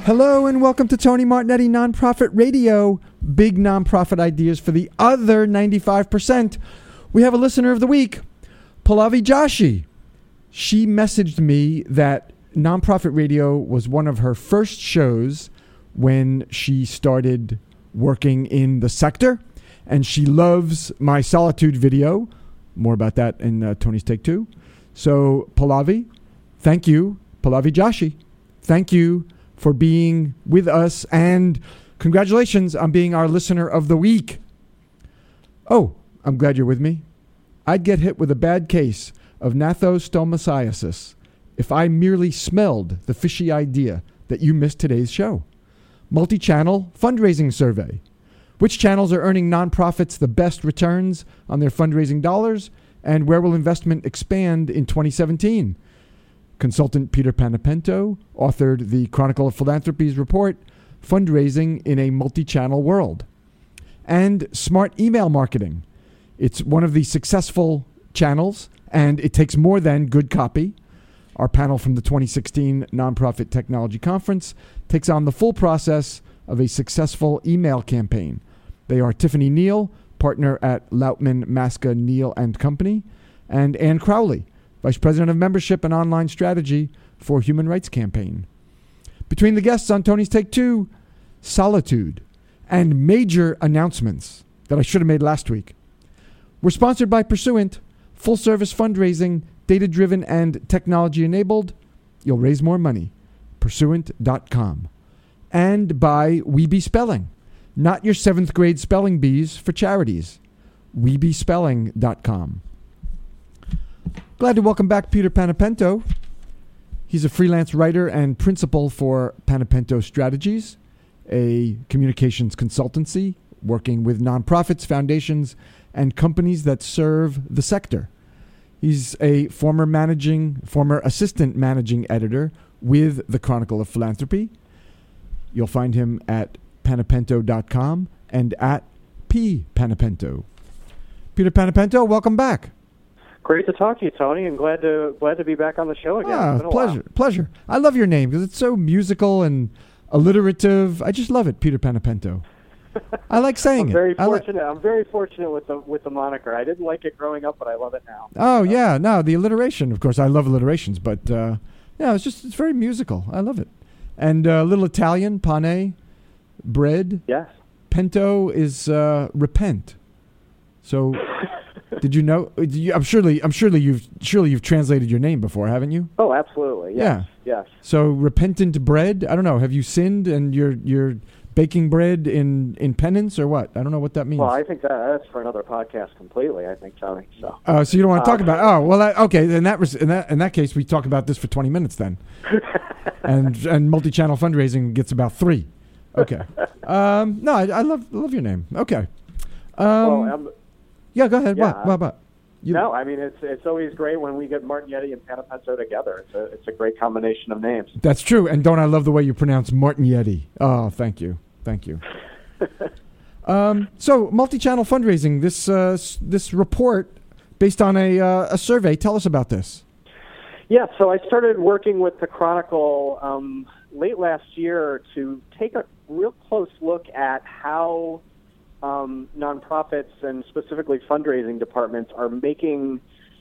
Hello and welcome to Tony Martignetti Nonprofit Radio. Big nonprofit ideas for the other 95%. We have a listener of the week, Pallavi Joshi. She messaged me that Nonprofit Radio was one of her first shows when she started working in the sector, and she loves my solitude video. More about that in Tony's Take Two. So Pallavi, thank you. Pallavi Joshi, thank you for being with us, and congratulations on being our listener of the week. Oh, I'm glad you're with me. I'd get hit with a bad case of gnathostomaciasis if I merely smelled the fishy idea that you missed today's show. Multi-channel fundraising survey. Which channels are earning nonprofits the best returns on their fundraising dollars, and where will investment expand in 2017? Consultant Peter Panepento authored the Chronicle of Philanthropy's report, Fundraising in a Multi-Channel World. And smart email marketing. It's one of the successful channels, and it takes more than good copy. Our panel from the 2016 Nonprofit Technology Conference takes on the full process of a successful email campaign. They are Tiffany Neal, partner at Lautman, Maska, Neal & Company, and Ann Crowley, Vice President of Membership and Online Strategy for Human Rights Campaign. Between the guests on Tony's Take Two, solitude, and major announcements that I should have made last week. We're sponsored by Pursuant, full-service fundraising, data-driven and technology-enabled. You'll raise more money. Pursuant.com. And by Weeby Spelling, not your 7th grade spelling bees for charities. WeebySpelling.com. Glad to welcome back Peter Panepento. He's a freelance writer and principal for Panepento Strategies, a communications consultancy working with nonprofits, foundations, and companies that serve the sector. He's a former assistant managing editor with the Chronicle of Philanthropy. You'll find him at panepento.com and at ppanepento. Peter Panepento, welcome back. Great to talk to you, Tony, and glad to be back on the show again. Pleasure. I love your name because it's so musical and alliterative. I just love it, Peter Panepento. I like saying I'm very fortunate with the moniker. I didn't like it growing up, but I love it now. Oh yeah, no, the alliteration. Of course, I love alliterations, but it's very musical. I love it. And a little Italian, pane, bread. Yes. Pento is repent. So. Did you know? I'm surely you've translated your name before, haven't you? Oh, absolutely. Yes. Yeah. Yes. So repentant bread. I don't know. Have you sinned and you're baking bread in penance or what? I don't know what that means. Well, I think that's for another podcast completely. I think, Tony. So. So you don't want to talk about? Oh, well, okay. Then in that case, we talk about this for 20 minutes then, and multi-channel fundraising gets about 3. Okay. No, I love your name. Okay. Yeah, go ahead. Yeah, what? No, I mean it's always great when we get Martignetti and Panepento together. It's a great combination of names. That's true, and don't I love the way you pronounce Martignetti? Oh, thank you. So multi-channel fundraising. This report based on a survey. Tell us about this. Yeah, so I started working with the Chronicle late last year to take a real close look at how nonprofits and specifically fundraising departments are making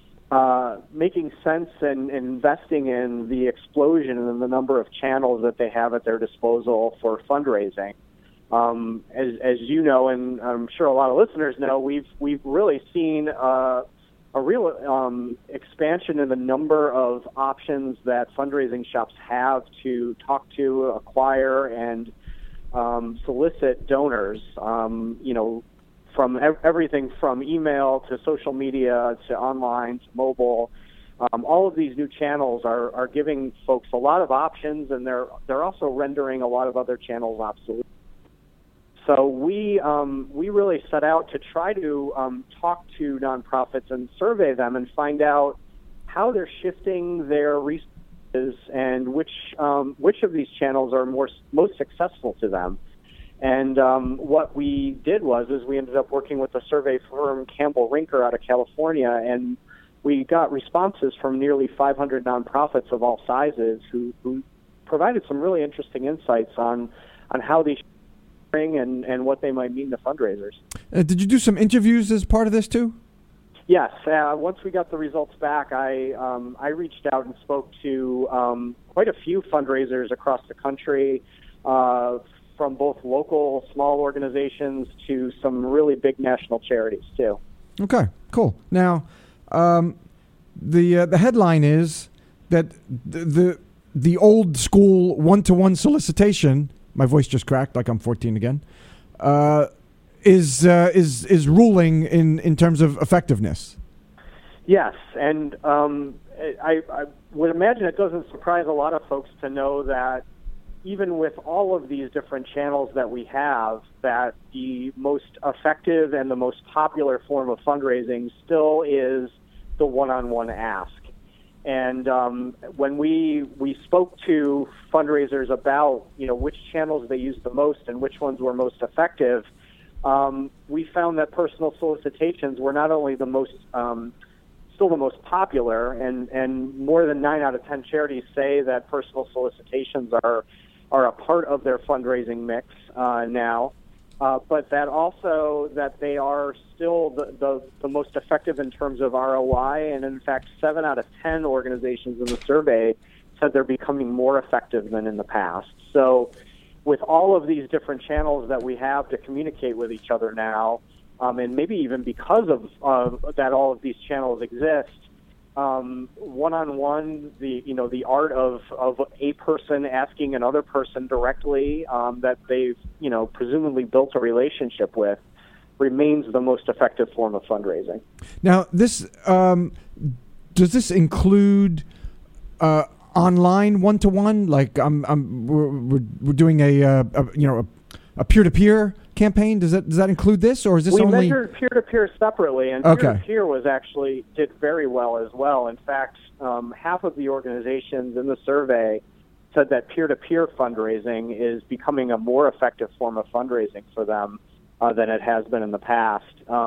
sense and investing in the explosion in the number of channels that they have at their disposal for fundraising. As you know, and I'm sure a lot of listeners know, we've really seen a real expansion in the number of options that fundraising shops have to talk to, acquire, and solicit donors, from everything from email to social media to online to mobile. All of these new channels are giving folks a lot of options, and they're also rendering a lot of other channels obsolete. So we really set out to try to talk to nonprofits and survey them and find out how they're shifting their resources and which of these channels are most successful to them. And what we did was we ended up working with a survey firm, Campbell Rinker, out of California, and we got responses from nearly 500 nonprofits of all sizes who provided some really interesting insights on how these and what they might mean to fundraisers. Did you do some interviews as part of this too? Yes. Once we got the results back, I reached out and spoke to quite a few fundraisers across the country, from both local small organizations to some really big national charities too. Okay, cool. Now, the headline is that the old school one-to-one solicitation. My voice just cracked, like I'm 14 again. Is ruling in terms of effectiveness. Yes, and I would imagine it doesn't surprise a lot of folks to know that even with all of these different channels that we have, that the most effective and the most popular form of fundraising still is the one-on-one ask. And when we spoke to fundraisers about, which channels they used the most and which ones were most effective, we found that personal solicitations were not only the most, still the most popular, and more than 9 out of 10 charities say that personal solicitations are a part of their fundraising mix now, but that they are still the most effective in terms of ROI, and in fact 7 out of 10 organizations in the survey said they're becoming more effective than in the past. So with all of these different channels that we have to communicate with each other now, and maybe even because of that all of these channels exist, one-on-one, the art of a person asking another person directly that they've presumably built a relationship with remains the most effective form of fundraising. Now, this does this include online one-to-one? Like we're doing a peer-to-peer campaign. Does that include this, or is this only? We measured peer-to-peer separately, and peer-to-peer did very well as well. In fact, half of the organizations in the survey said that peer-to-peer fundraising is becoming a more effective form of fundraising for them than it has been in the past.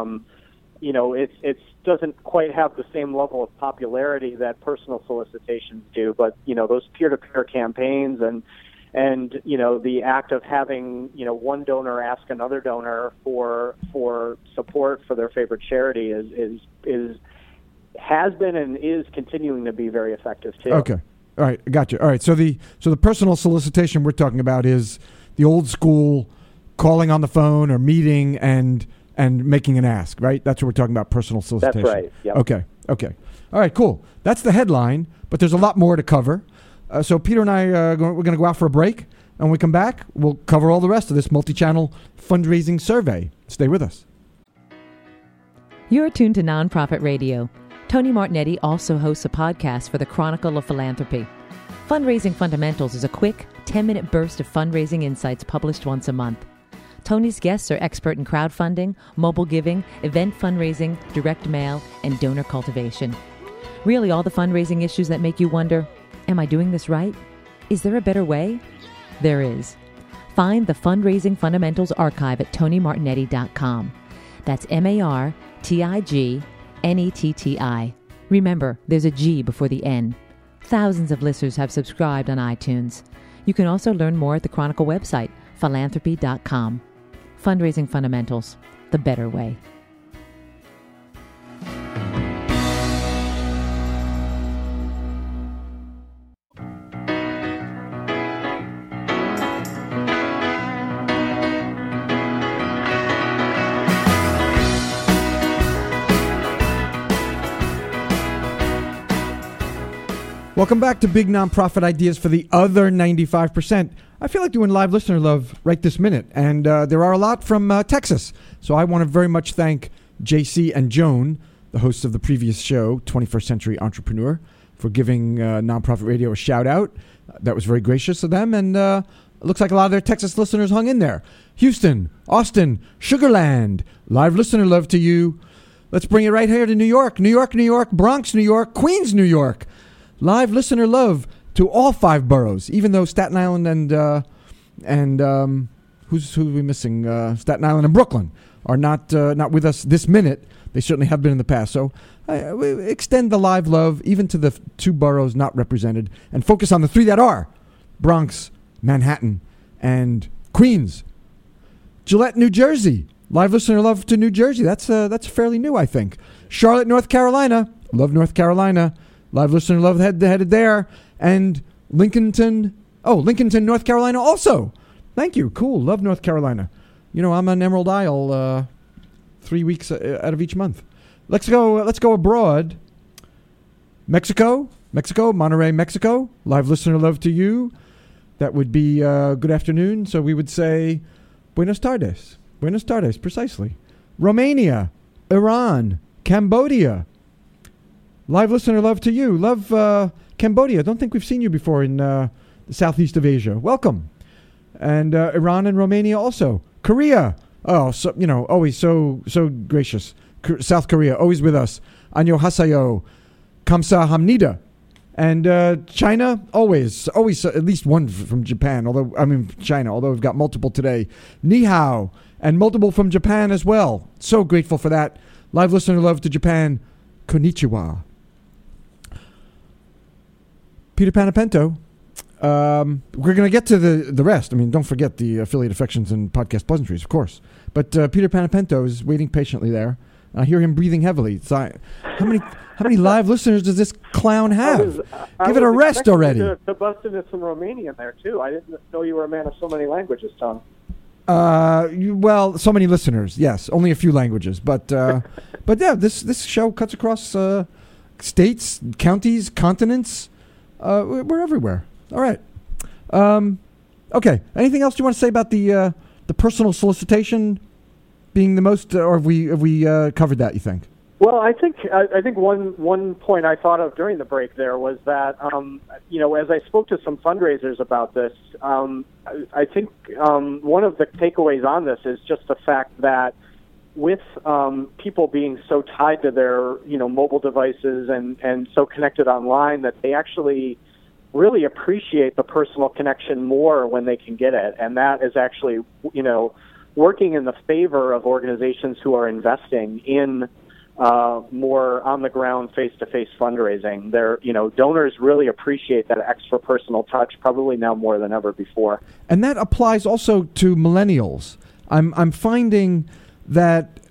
It doesn't quite have the same level of popularity that personal solicitations do, but those peer-to-peer campaigns and the act of having one donor ask another donor for support for their favorite charity has been and is continuing to be very effective too. Okay, all right, gotcha. All right, so the personal solicitation we're talking about is the old school calling on the phone or meeting and making an ask, right? That's what we're talking about, personal solicitation. That's right. Yep. Okay. All right, cool. That's the headline, but there's a lot more to cover. So Peter and I, we're going to go out for a break. And when we come back, we'll cover all the rest of this multi-channel fundraising survey. Stay with us. You're tuned to Nonprofit Radio. Tony Martignetti also hosts a podcast for the Chronicle of Philanthropy. Fundraising Fundamentals is a quick, 10-minute burst of fundraising insights published once a month. Tony's guests are expert in crowdfunding, mobile giving, event fundraising, direct mail, and donor cultivation. Really all the fundraising issues that make you wonder, am I doing this right? Is there a better way? There is. Find the Fundraising Fundamentals archive at TonyMartignetti.com. That's Martignetti. Remember, there's a G before the N. Thousands of listeners have subscribed on iTunes. You can also learn more at the Chronicle website, philanthropy.com. Fundraising Fundamentals, the better way. Welcome back to Big Nonprofit Ideas for the Other 95%. I feel like doing live listener love right this minute, and there are a lot from Texas. So I want to very much thank JC and Joan, the hosts of the previous show, 21st Century Entrepreneur, for giving Nonprofit Radio a shout out. That was very gracious of them, and it looks like a lot of their Texas listeners hung in there. Houston, Austin, Sugar Land, live listener love to you. Let's bring it right here to New York, Bronx, New York, Queens, New York. Live listener love to all 5 boroughs, even though Staten Island and who's we missing? Staten Island and Brooklyn are not with us this minute. They certainly have been in the past. So we extend the live love even to the 2 boroughs not represented and focus on the 3 that are. Bronx, Manhattan, and Queens. Gillette, New Jersey. Live listener love to New Jersey. That's fairly new, I think. Charlotte, North Carolina. Love North Carolina. Live listener love headed there. And Lincolnton, North Carolina also. Thank you. Cool. Love North Carolina. You know, I'm on Emerald Isle 3 weeks out of each month. Let's go abroad. Mexico, Monterrey, Mexico. Live listener love to you. That would be good afternoon. So we would say Buenos tardes. Buenos tardes, precisely. Romania, Iran, Cambodia. Live listener love to you. Love Cambodia. Don't think we've seen you before in the southeast of Asia. Welcome. And Iran and Romania also. Korea. Oh, so, you know, always so gracious. South Korea, always with us. Annyeonghaseyo. Kamsa Hamnida. And China, always at least one from Japan, although we've got multiple today. Ni hao, and multiple from Japan as well. So grateful for that. Live listener love to Japan. Konnichiwa. Peter Panapento. We're going to get to the rest. I mean, don't forget the affiliate affections and podcast pleasantries, of course. But Peter Panapento is waiting patiently there. I hear him breathing heavily. How many live listeners does this clown have? Give it a rest already. To bust into some Romanian there, too. I didn't know you were a man of so many languages, Tom. Well, so many listeners, yes. Only a few languages. But yeah, this show cuts across states, counties, continents. We're everywhere. All right. Okay. Anything else you want to say about the personal solicitation being the most, or have we covered that, you think? Well, I think one point I thought of during the break there was that as I spoke to some fundraisers about this, I think one of the takeaways on this is just the fact that with people being so tied to their mobile devices and so connected online, that they actually really appreciate the personal connection more when they can get it, and that is actually working in the favor of organizations who are investing in more on-the-ground, face-to-face fundraising. Donors really appreciate that extra personal touch, probably now more than ever before. And that applies also to millennials. I'm finding that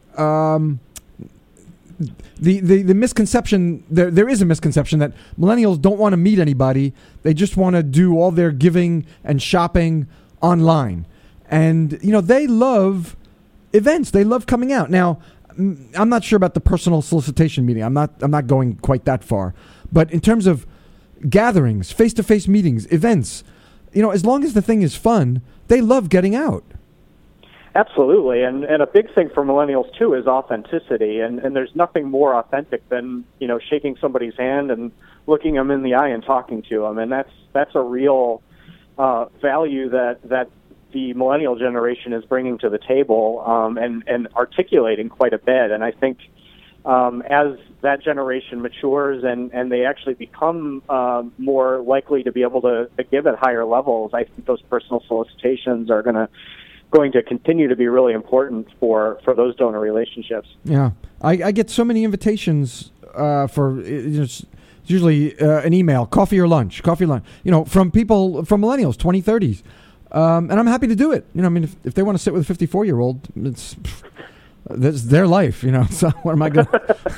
the misconception, there is a misconception that millennials don't want to meet anybody. They just want to do all their giving and shopping online. And, they love events. They love coming out. Now, I'm not sure about the personal solicitation meeting. I'm not going quite that far. But in terms of gatherings, face-to-face meetings, events, as long as the thing is fun, they love getting out. Absolutely. And a big thing for millennials, too, is authenticity. And there's nothing more authentic than, shaking somebody's hand and looking them in the eye and talking to them. And that's a real value that the millennial generation is bringing to the table and articulating quite a bit. And I think as that generation matures and they actually become more likely to be able to give at higher levels, I think those personal solicitations are going to continue to be really important for those donor relationships. Yeah. I get so many invitations for it's usually an email, coffee or lunch, from people, from millennials, 20, 30s. And I'm happy to do it. If they want to sit with a 54-year-old, it's their life, so what am I going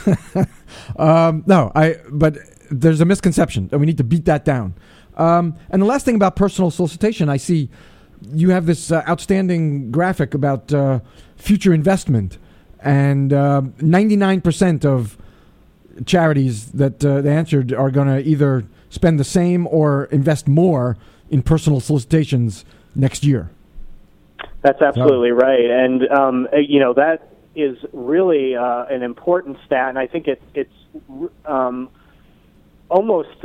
to... but there's a misconception, and we need to beat that down. And the last thing about personal solicitation, I see you have this outstanding graphic about future investment, and 99% of charities that they answered are going to either spend the same or invest more in personal solicitations next year. That's absolutely right. And, that is really an important stat. And I think it's almost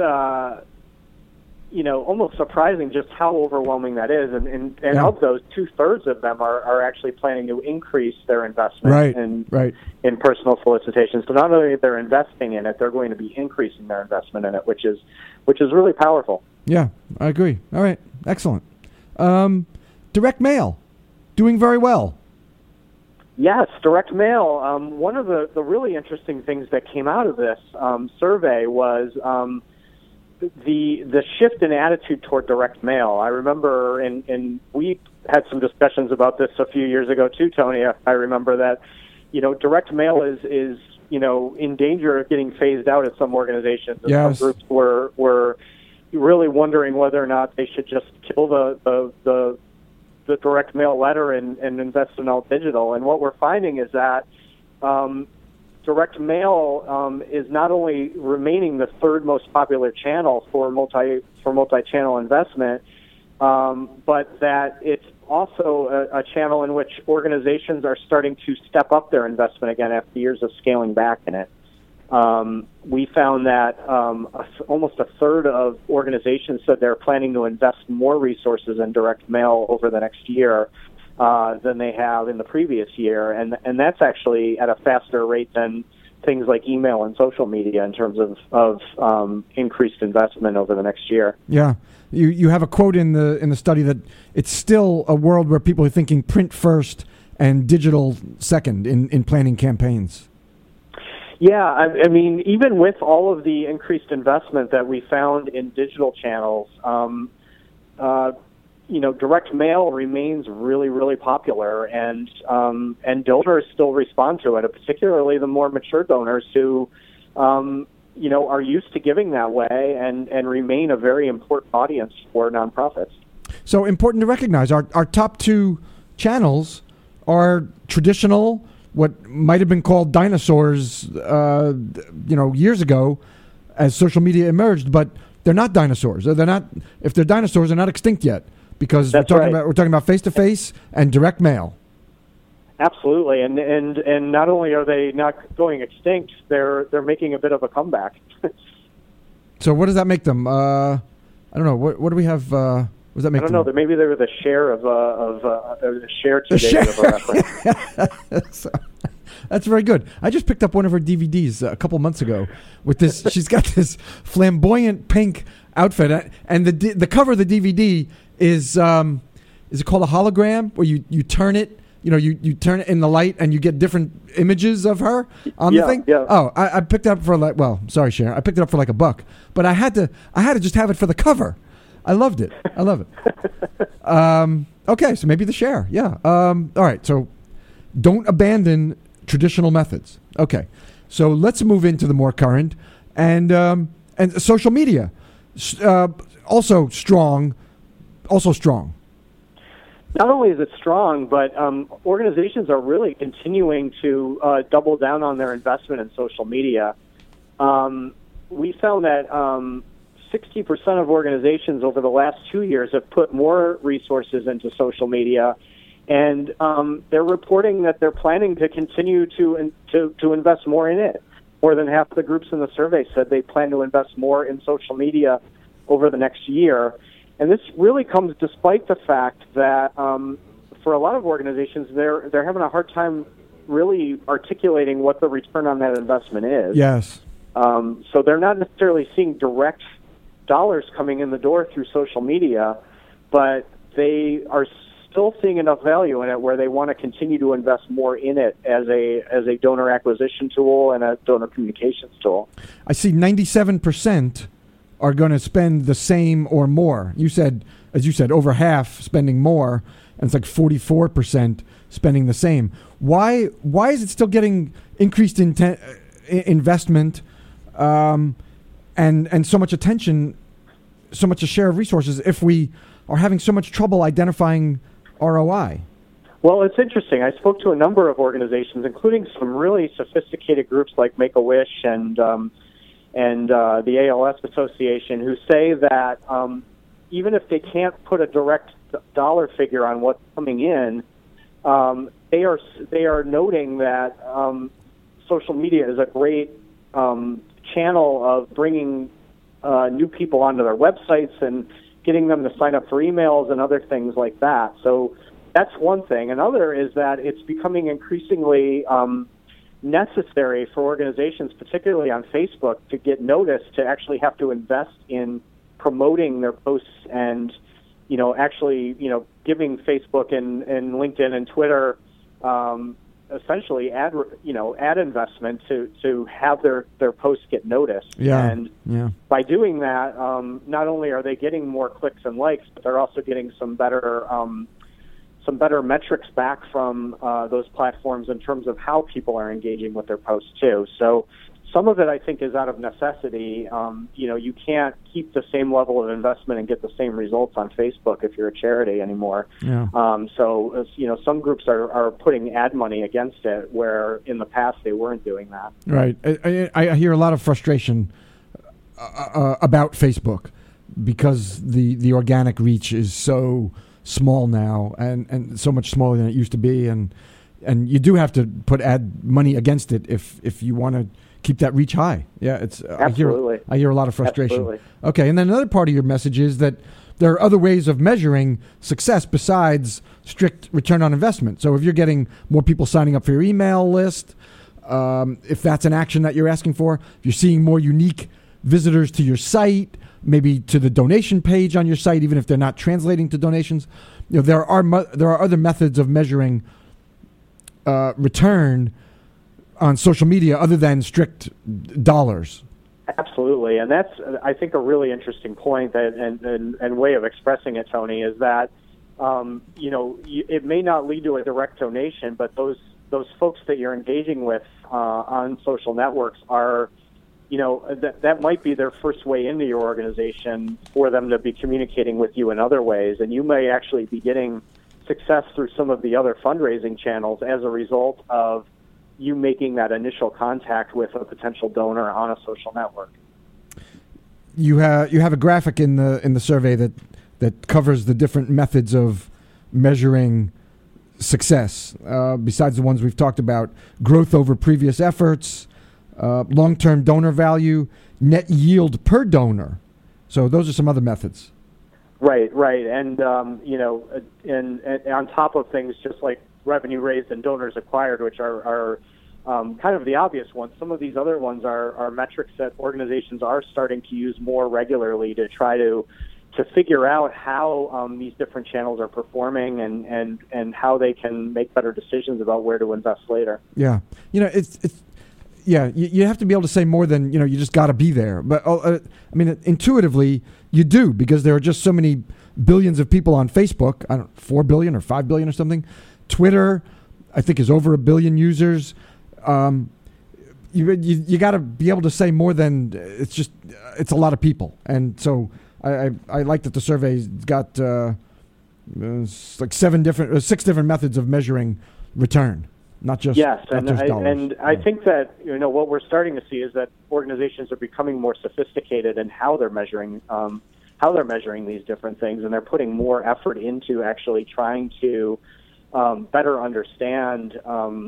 surprising just how overwhelming that is. And of those, 2/3 of them are actually planning to increase their investment in personal solicitation. So not only they're investing in it, they're going to be increasing their investment in it, which is really powerful. Yeah, I agree. All right. Excellent. Direct mail, doing very well. Yes, direct mail. One of the really interesting things that came out of this survey was the shift in attitude toward direct mail. I remember, and we had some discussions about this a few years ago too, Tony. I remember that, direct mail is in danger of getting phased out at some organizations. And yes. Some groups were really wondering whether or not they should just kill the direct mail letter and invest in all digital. And what we're finding is that direct mail is not only remaining the third most popular channel for multi-channel investment, but that it's also a channel in which organizations are starting to step up their investment again after years of scaling back in it. We found that almost a third of organizations said they're planning to invest more resources in direct mail over the next year than they have in the previous year, and that's actually at a faster rate than things like email and social media in terms of increased investment over the next year. Yeah, you have a quote in the study that it's still a world where people are thinking print first and digital second in planning campaigns. Yeah, I mean, even with all of the increased investment that we found in digital channels, direct mail remains really, really popular, and donors still respond to it, particularly the more mature donors who, are used to giving that way and remain a very important audience for nonprofits. So important to recognize our top two channels are traditional, what might have been called dinosaurs, years ago, as social media emerged. But they're not dinosaurs. They're not. If they're dinosaurs, they're not extinct yet, because we're talking about face-to-face and direct mail. Absolutely, and not only are they not going extinct, they're making a bit of a comeback. So what does that make them? I don't know. What do we have? What does that make? I don't know. Maybe they were the share of a share today of a reference. That's very good. I just picked up one of her DVDs a couple months ago with this. She's got this flamboyant pink outfit, and the cover of the DVD is it called a hologram, where you turn it, you turn it in the light and you get different images of her on the thing. Yeah. Oh, I picked it up for sorry, Sharon. I picked it up for like $1, but I had to just have it for the cover. I loved it. I love it. Okay, so maybe the share. Yeah. All right. So don't abandon traditional methods. Okay. So let's move into the more current and social media. Also strong. Not only is it strong, but organizations are really continuing to double down on their investment in social media. We found that 60% of organizations over the last 2 years have put more resources into social media, and they're reporting that they're planning to continue to invest more in it. More than half of the groups in the survey said they plan to invest more in social media over the next year. And this really comes despite the fact that for a lot of organizations, they're having a hard time really articulating what the return on that investment is. Yes. So they're not necessarily seeing direct dollars coming in the door through social media, but they are still seeing enough value in it where they want to continue to invest more in it as a donor acquisition tool and a donor communications tool. I see 97% are going to spend the same or more. As you said, over half spending more, and it's like 44% spending the same. Why is it still getting increased investment and so much attention, so much a share of resources, if we are having so much trouble identifying ROI? Well, it's interesting. I spoke to a number of organizations, including some really sophisticated groups like Make-A-Wish and the ALS Association, who say that even if they can't put a direct dollar figure on what's coming in, they are noting that social media is a great channel of bringing new people onto their websites and getting them to sign up for emails and other things like that. So that's one thing. Another is that it's becoming increasingly necessary for organizations, particularly on Facebook, to get noticed, to actually have to invest in promoting their posts and, actually, giving Facebook and LinkedIn and Twitter, essentially ad investment to have their posts get noticed. Yeah. And by doing that, not only are they getting more clicks and likes, but they're also getting some better metrics back from those platforms in terms of how people are engaging with their posts too. So some of it, I think, is out of necessity. You can't keep the same level of investment and get the same results on Facebook if you're a charity anymore. Yeah. So some groups are putting ad money against it, where in the past they weren't doing that. Right. I hear a lot of frustration about Facebook because the organic reach is so small now and so much smaller than it used to be, and you do have to put ad money against it if you want to keep that reach high. Yeah, it's absolutely. I hear a lot of frustration. Absolutely. Okay, and then another part of your message is that there are other ways of measuring success besides strict return on investment. So if you're getting more people signing up for your email list, if that's an action that you're asking for, if you're seeing more unique visitors to your site, maybe to the donation page on your site, even if they're not translating to donations, there are other methods of measuring return on social media other than strict dollars. Absolutely, and that's, I think, a really interesting point and way of expressing it, Tony, is that it may not lead to a direct donation, but those folks that you're engaging with on social networks are, that might be their first way into your organization for them to be communicating with you in other ways, and you may actually be getting success through some of the other fundraising channels as a result of you making that initial contact with a potential donor on a social network. You have a graphic in the survey that covers the different methods of measuring success, besides the ones we've talked about: growth over previous efforts, long-term donor value, net yield per donor. So those are some other methods. Right, and and on top of things just like revenue raised and donors acquired, which are kind of the obvious ones. Some of these other ones are metrics that organizations are starting to use more regularly to try to figure out how these different channels are performing and how they can make better decisions about where to invest later. Yeah, you have to be able to say more than you just got to be there. But intuitively you do, because there are just so many billions of people on Facebook. 4 billion or 5 billion or something. Twitter, I think, is over 1 billion users. You got to be able to say more than it's a lot of people. And so I like that the survey's got like 6 different methods of measuring return, not just dollars. And I think that what we're starting to see is that organizations are becoming more sophisticated in how they're measuring these different things, and they're putting more effort into actually trying to better understand,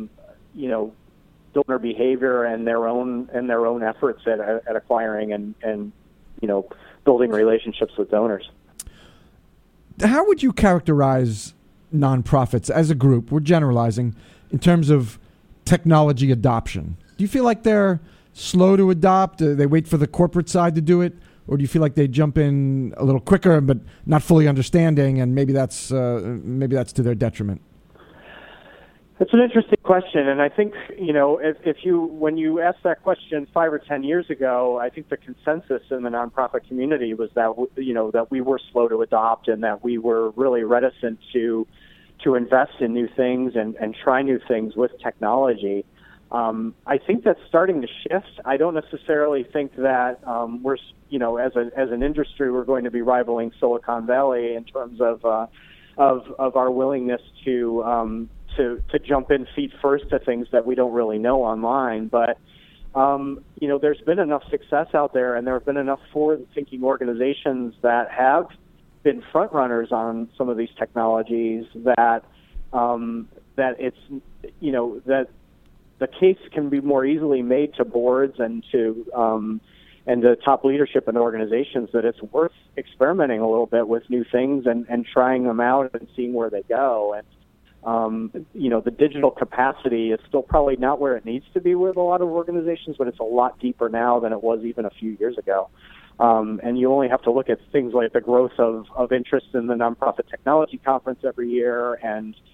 donor behavior and their own efforts at acquiring and building relationships with donors. How would you characterize nonprofits as a group? We're generalizing in terms of technology adoption. Do you feel like they're slow to adopt? They wait for the corporate side to do it, or do you feel like they jump in a little quicker but not fully understanding, and maybe that's to their detriment? It's an interesting question, and I think when you asked that question 5 or 10 years ago, I think the consensus in the nonprofit community was that that we were slow to adopt and that we were really reticent to invest in new things and try new things with technology. I think that's starting to shift. I don't necessarily think that we're as an industry we're going to be rivaling Silicon Valley in terms of our willingness to jump in feet first to things that we don't really know online. But, there's been enough success out there, and there have been enough forward-thinking organizations that have been front runners on some of these technologies that it's, that the case can be more easily made to boards and to the top leadership in organizations that it's worth experimenting a little bit with new things and trying them out and seeing where they go. And the digital capacity is still probably not where it needs to be with a lot of organizations, but it's a lot deeper now than it was even a few years ago. And you only have to look at things like the growth of interest in the Nonprofit Technology Conference every year and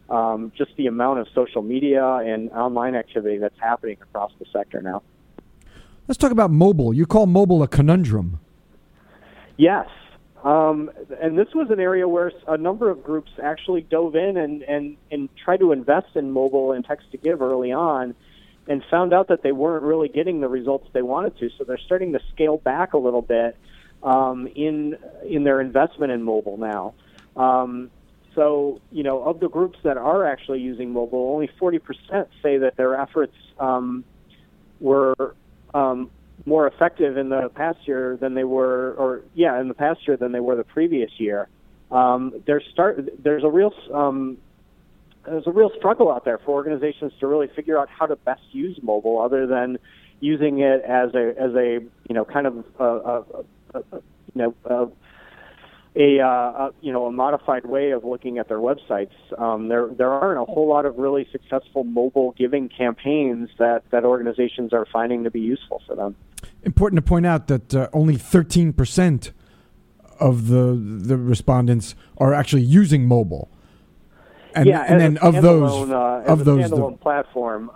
just the amount of social media and online activity that's happening across the sector now. Let's talk about mobile. You call mobile a conundrum. Yes. And this was an area where a number of groups actually dove in and tried to invest in mobile and text to give early on, and found out that they weren't really getting the results they wanted to. So they're starting to scale back a little bit in their investment in mobile now. So, of the groups that are actually using mobile, only 40% say that their efforts were more effective in the past year than they were, in the past year than they were the previous year. There's a real struggle out there for organizations to really figure out how to best use mobile, other than using it as a modified way of looking at their websites. There aren't a whole lot of really successful mobile giving campaigns that organizations are finding to be useful for them. Important to point out that only 13% of the respondents are actually using mobile. And then of those standalone platform.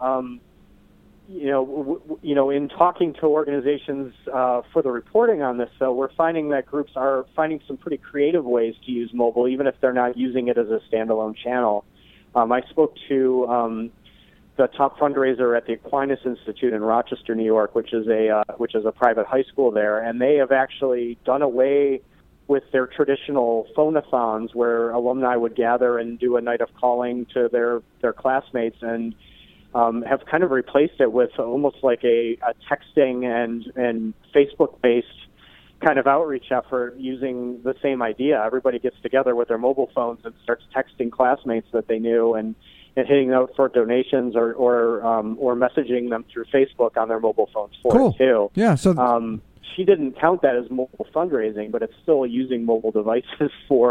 In talking to organizations for the reporting on this, though, we're finding that groups are finding some pretty creative ways to use mobile, even if they're not using it as a standalone channel. I spoke to the top fundraiser at the Aquinas Institute in Rochester, New York, which is a private high school there, and they have actually done away with their traditional phone-a-thons, where alumni would gather and do a night of calling to their classmates, and have kind of replaced it with almost like a texting and Facebook-based kind of outreach effort using the same idea. Everybody gets together with their mobile phones and starts texting classmates that they knew and hitting out for donations or messaging them through Facebook on their mobile phones for it too. Yeah. So she didn't count that as mobile fundraising, but it's still using mobile devices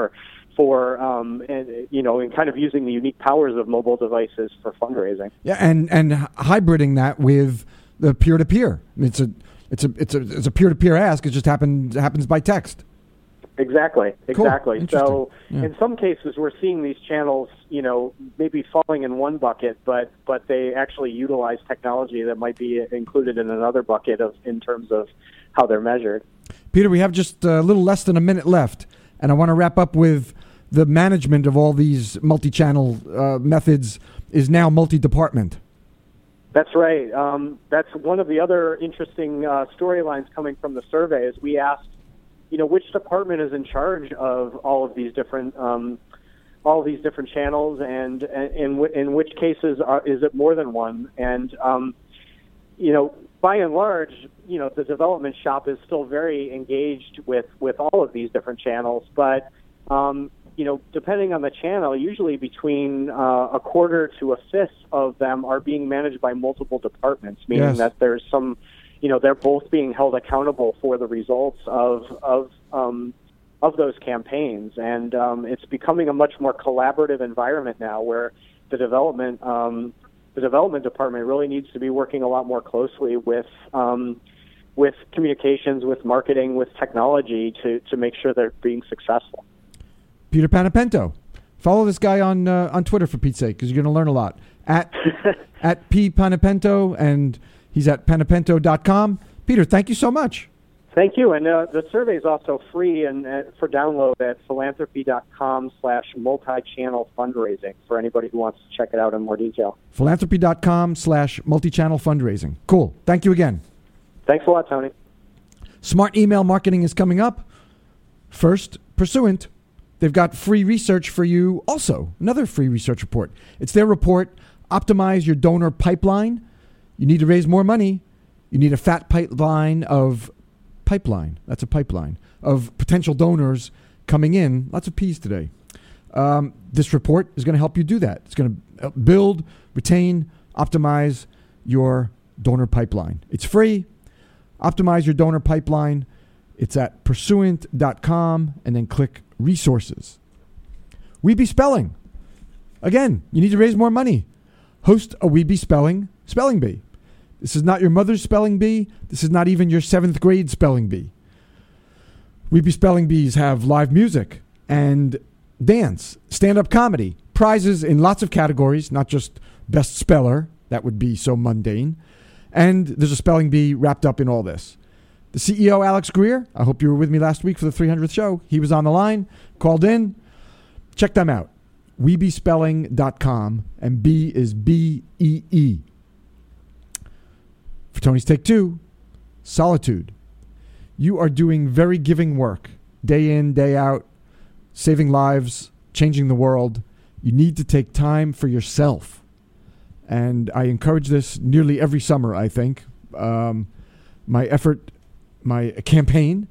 and kind of using the unique powers of mobile devices for fundraising. Yeah, and hybriding that with the peer-to-peer. It's a peer-to-peer ask. It just happens by text. Exactly. Cool. So in some cases, we're seeing these channels, maybe falling in one bucket, but they actually utilize technology that might be included in another bucket in terms of how they're measured. Peter, we have just a little less than a minute left, and I want to wrap up with the management of all these multi-channel methods is now multi-department. That's right. That's one of the other interesting storylines coming from the survey. Is we asked, which department is in charge of all of these different channels, and in which cases is it more than one? And by and large, the development shop is still very engaged with all of these different channels, but depending on the channel, usually between a quarter to a fifth of them are being managed by multiple departments, meaning that there's some, they're both being held accountable for the results of those campaigns, and it's becoming a much more collaborative environment now, where the development department really needs to be working a lot more closely with communications, with marketing, with technology to make sure they're being successful. Peter Panepento. Follow this guy on Twitter, for Pete's sake, because you're going to learn a lot. At P. Panepento, and he's at panepento.com. Peter, thank you so much. Thank you. And the survey is also free and for download at philanthropy.com/multi-channel fundraising for anybody who wants to check it out in more detail. Philanthropy.com/multi-channel fundraising. Cool. Thank you again. Thanks a lot, Tony. Smart email marketing is coming up. First, Pursuant. They've got free research for you also. Another free research report. It's their report, Optimize Your Donor Pipeline. You need to raise more money. You need a fat pipeline of potential donors coming in. Lots of P's today. This report is going to help you do that. It's going to build, retain, optimize your donor pipeline. It's free. Optimize Your Donor Pipeline. It's at pursuant.com, and then click resources. Weeby Spelling. Again, you need to raise more money. Host a Weeby Spelling bee. This is not your mother's spelling bee. This is not even your 7th grade spelling bee. Weeby Spelling Bees have live music and dance, stand-up comedy, prizes in lots of categories, not just best speller. That would be so mundane. And there's a spelling bee wrapped up in all this. The CEO, Alex Greer, I hope you were with me last week for the 300th show. He was on the line, called in. Check them out. weebespelling.com, and B is B-E-E. For Tony's Take Two, solitude. You are doing very giving work, day in, day out, saving lives, changing the world. You need to take time for yourself. And I encourage this nearly every summer, I think. My campaign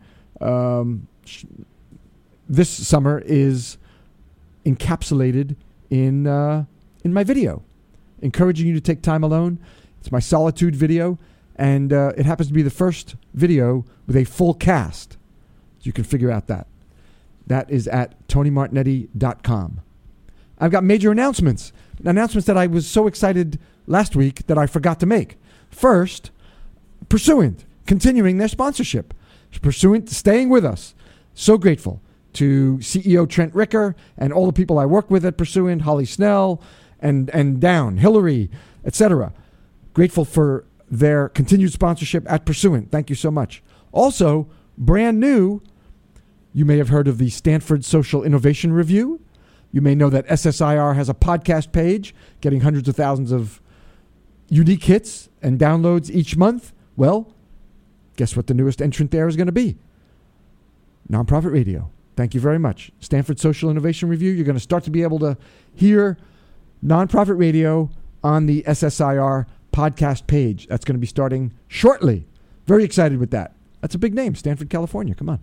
this summer is encapsulated in my video, encouraging you to take time alone. It's my solitude video, and it happens to be the first video with a full cast. So you can figure out that. That is at TonyMartignetti.com. I've got major announcements that I was so excited last week that I forgot to make. First, Pursuant, continuing their sponsorship. Pursuant, staying with us. So grateful to CEO Trent Ricker and all the people I work with at Pursuant, Holly Snell and down, Hillary, etc. Grateful for their continued sponsorship at Pursuant. Thank you so much. Also, brand new, you may have heard of the Stanford Social Innovation Review. You may know that SSIR has a podcast page getting hundreds of thousands of unique hits and downloads each month. Well, guess what the newest entrant there is going to be? Nonprofit Radio. Thank you very much. Stanford Social Innovation Review. You're going to start to be able to hear Nonprofit Radio on the SSIR podcast page. That's going to be starting shortly. Very excited with that. That's a big name, Stanford, California. Come on.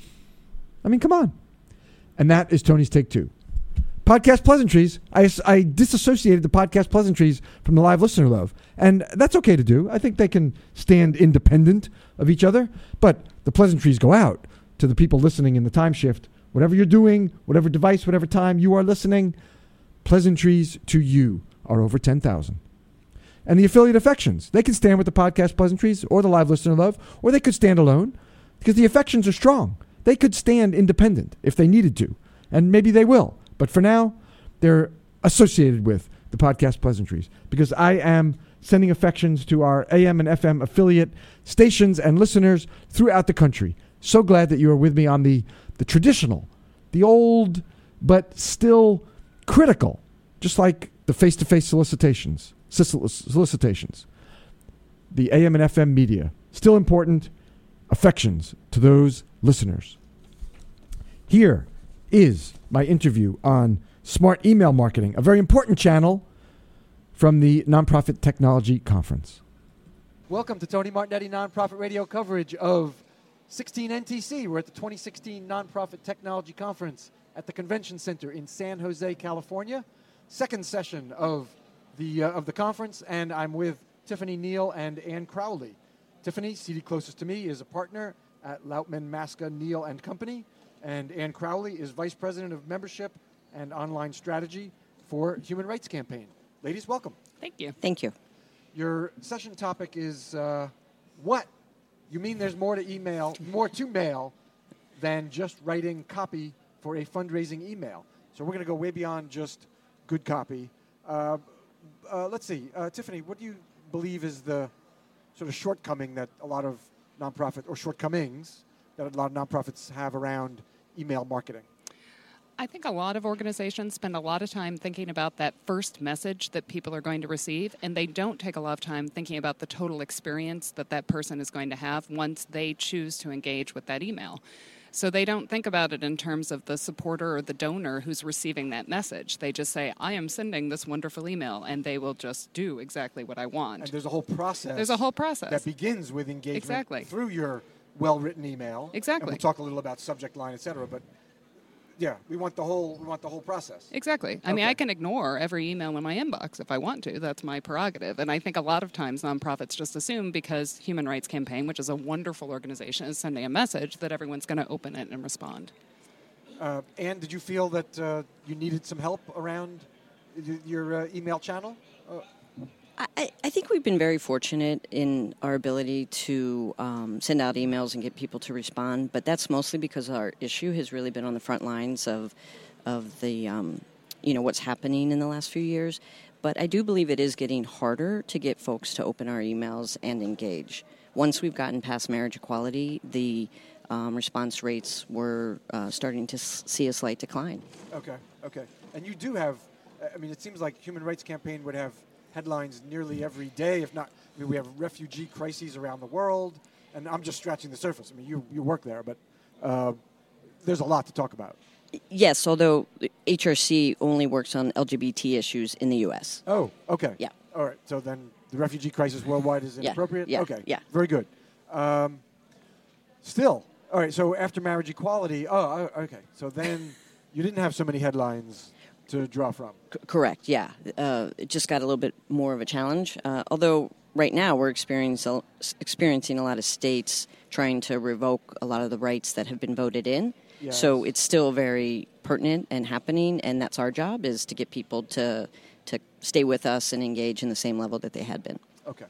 Come on. And that is Tony's Take Two. Podcast pleasantries. I disassociated the podcast pleasantries from the live listener love. And that's okay to do. I think they can stand independent of each other. But the pleasantries go out to the people listening in the time shift. Whatever you're doing, whatever device, whatever time you are listening, pleasantries to you are over 10,000. And the affiliate affections, they can stand with the podcast pleasantries or the live listener love, or they could stand alone because the affections are strong. They could stand independent if they needed to, and maybe they will. But for now, they're associated with the podcast pleasantries because I am sending affections to our AM and FM affiliate stations and listeners throughout the country. So glad that you are with me on the traditional, the old, but still critical, just like the face-to-face solicitations. The AM and FM media, still important. Affections to those listeners. Here is my interview on smart email marketing, a very important channel from the Nonprofit Technology Conference. Welcome to Tony Martignetti Nonprofit Radio coverage of 16 NTC. We're at the 2016 Nonprofit Technology Conference at the Convention Center in San Jose, California. Second session of the conference, and I'm with Tiffany Neal and Ann Crowley. Tiffany, seated closest to me, is a partner at Lautman, Maska, Neal & Company, and Ann Crowley is Vice President of Membership and Online Strategy for Human Rights Campaign. Ladies, welcome. Thank you. Thank you. Your session topic is what? You mean there's more to mail than just writing copy for a fundraising email. So we're going to go way beyond just good copy. Let's see. Tiffany, what do you believe is the sort of shortcomings that a lot of nonprofits have around email marketing? I think a lot of organizations spend a lot of time thinking about that first message that people are going to receive, and they don't take a lot of time thinking about the total experience that person is going to have once they choose to engage with that email. So they don't think about it in terms of the supporter or the donor who's receiving that message. They just say, I am sending this wonderful email, and they will just do exactly what I want. And there's a whole process. That begins with engagement through your well-written email. Exactly. And we'll talk a little about subject line, et cetera, but yeah, we want the whole process. Exactly. I mean, I can ignore every email in my inbox if I want to. That's my prerogative. And I think a lot of times nonprofits just assume because Human Rights Campaign, which is a wonderful organization, is sending a message that everyone's going to open it and respond. Ann, did you feel that you needed some help around your email channel? I think we've been very fortunate in our ability to send out emails and get people to respond, but that's mostly because our issue has really been on the front lines of the what's happening in the last few years. But I do believe it is getting harder to get folks to open our emails and engage. Once we've gotten past marriage equality, the response rates were starting to see a slight decline. Okay. And you do have, it seems like Human Rights Campaign would have headlines nearly every day, if not, we have refugee crises around the world, and I'm just scratching the surface. You work there, but there's a lot to talk about. Yes, although HRC only works on LGBT issues in the U.S. Oh, okay. Yeah. All right, so then the refugee crisis worldwide is inappropriate? Yeah. Okay. Yeah. Very good. Still, all right, so after marriage equality, okay. So then you didn't have so many headlines to draw from. Correct, yeah. It just got a little bit more of a challenge. Although right now we're experiencing a lot of states trying to revoke a lot of the rights that have been voted in. Yes. So it's still very pertinent and happening, and that's our job, is to get people to stay with us and engage in the same level that they had been. Okay.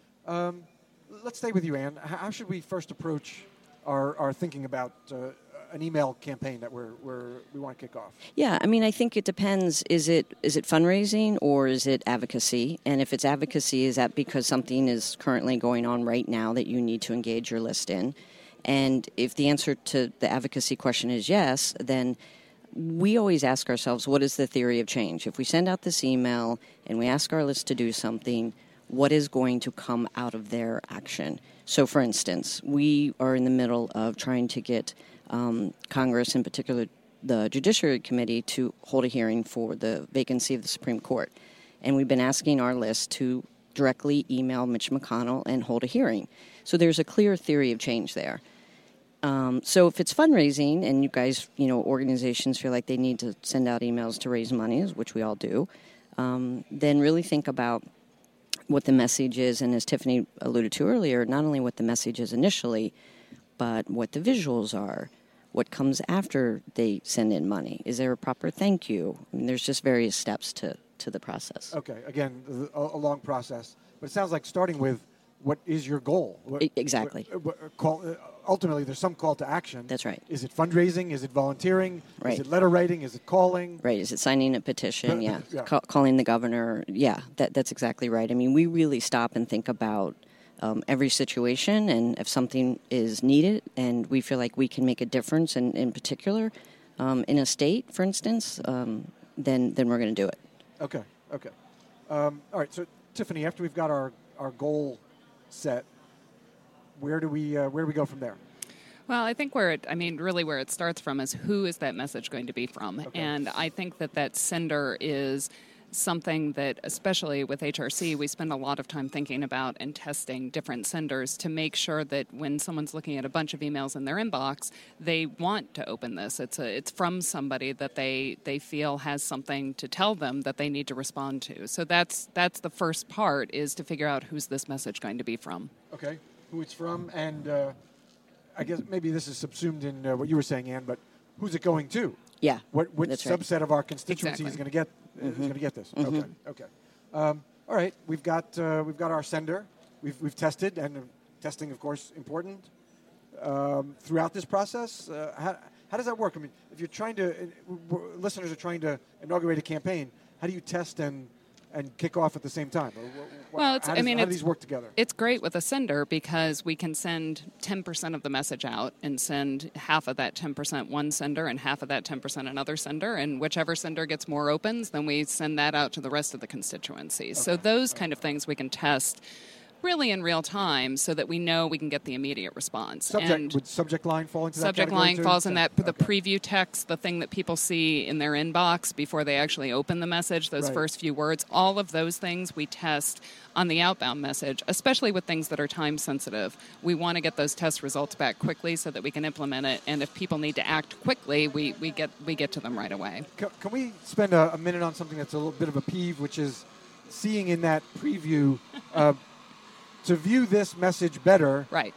Let's stay with you, Ann. How should we first approach our thinking about an email campaign that we want to kick off? Yeah, I think it depends. Is it fundraising or is it advocacy? And if it's advocacy, is that because something is currently going on right now that you need to engage your list in? And if the answer to the advocacy question is yes, then we always ask ourselves, what is the theory of change? If we send out this email and we ask our list to do something, what is going to come out of their action? So, for instance, we are in the middle of trying to get Congress, in particular the Judiciary Committee, to hold a hearing for the vacancy of the Supreme Court. And we've been asking our list to directly email Mitch McConnell and hold a hearing. So there's a clear theory of change there. So if it's fundraising and you guys, organizations feel like they need to send out emails to raise money, which we all do, then really think about what the message is. And as Tiffany alluded to earlier, not only what the message is initially, but what the visuals are, what comes after they send in money. Is there a proper thank you? There's just various steps to the process. Okay, again, a long process. But it sounds like starting with, what is your goal? Exactly. Ultimately, there's some call to action. That's right. Is it fundraising? Is it volunteering? Right. Is it letter writing? Is it calling? Right. Is it signing a petition? Yeah. Calling the governor? Yeah, that's exactly right. We really stop and think about every situation, and if something is needed and we feel like we can make a difference in particular in a state, for instance, then we're going to do it. Okay. All right, so Tiffany, after we've got our goal set, where do we go from there? Well, I think where it starts from is, who is that message going to be from? Okay. And I think that sender is something that, especially with HRC, we spend a lot of time thinking about and testing different senders to make sure that when someone's looking at a bunch of emails in their inbox, they want to open this. It's from somebody that they feel has something to tell them that they need to respond to. So that's the first part, is to figure out who's this message going to be from. Okay, who it's from, and I guess maybe this is subsumed in what you were saying, Ann, but who's it going to? Yeah, which subset of our constituency is going to get this? Mm-hmm. Okay. All right, we've got our sender. We've tested, and testing, of course, important throughout this process. How does that work? If you're trying to, listeners are trying to inaugurate a campaign, how do you test and kick off at the same time? How do these work together? It's great with a sender, because we can send 10% of the message out and send half of that 10% one sender and half of that 10% another sender, and whichever sender gets more opens, then we send that out to the rest of the constituencies. Okay. So those kind of things we can test really in real time, so that we know we can get the immediate response. Would subject line fall into that subject category line too? falls in that. The preview text, the thing that people see in their inbox before they actually open the message, those first few words, all of those things we test on the outbound message, especially with things that are time sensitive. We want to get those test results back quickly so that we can implement it, and if people need to act quickly, we get to them right away. Can we spend a minute on something that's a little bit of a peeve, which is seeing in that preview to view this message better, right?